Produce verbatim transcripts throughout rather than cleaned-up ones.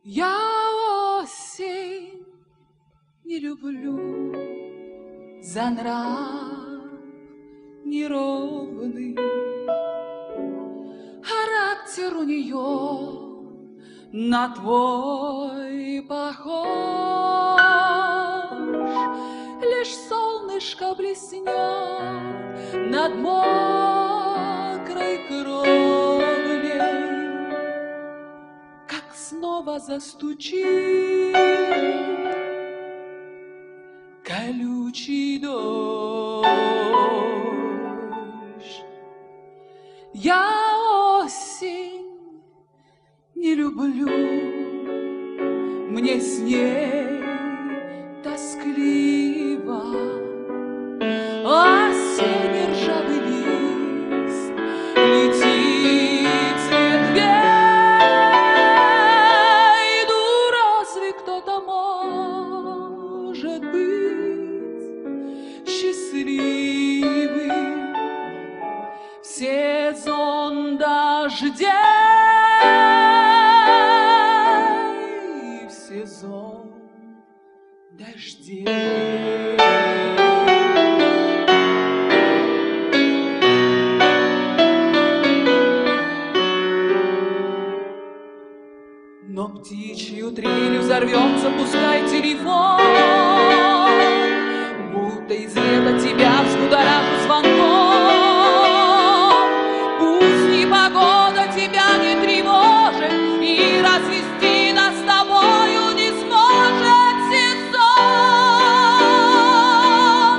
Я осень не люблю за нрав неровный. Характер у нее на твой похож. Лишь солнышко блеснет над мокрой кровлей, как снова застучит колючий дождь. Я осень не люблю, мне с ней тоскливо. Осенний ржавый лист летит с ветвей. Ну разве кто-то может быть счастливым в сезон дождей? В сезон дождей. Но птичью трелью взорвется, пускай телефон, будто из лета тебя взбудоражит звонком. Пусть непогода тебя не тревожит, и развести нас с тобою не сможет сезон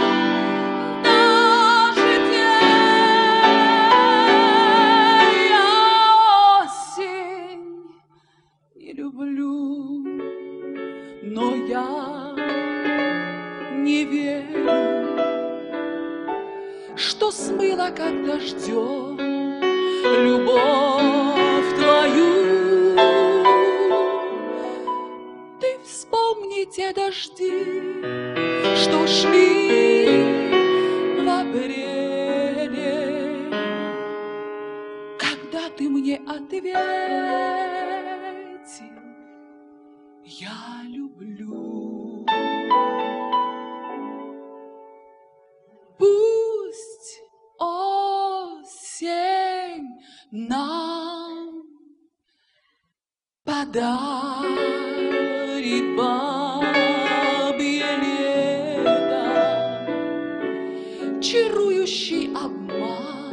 дождей. Я осень не люблю, но я не верю, что смыла, как дождем, любовь твою. Ты вспомни те дожди, что шли в апреле, когда ты мне ответил: я люблю. Пусть осень нам подарит бабье лето, чарующий обман